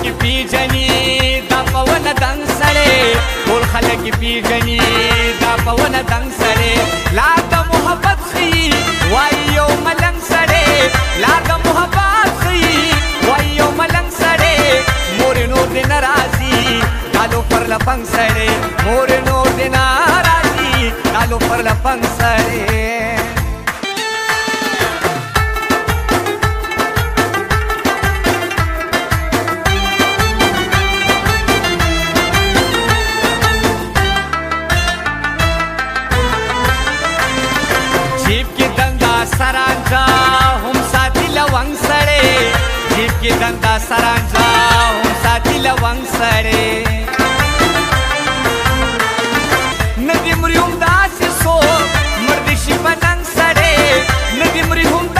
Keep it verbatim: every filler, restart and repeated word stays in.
خلک پیژني دا په ونه دنګ سړی ټول خلک پیژني دا په ونه دنګ سړی لار د محبت ښیي وایي یو ملنګ سړی لار د محبت ښیي وایي یو ملنګ سړی مورې نور دې نه راځي ډالو پر لپنګ سړی مورې نور دې نه راځي ډالو پر لپنګ سړی جیب کې دنده سرانجا هم ساتي لونګ سړی جیب کې دنده سرانجا هم ساتي لونګ سړی نه دې مري هم داسې څوک مړ دې شي په ننګ سړی نه دې مري هم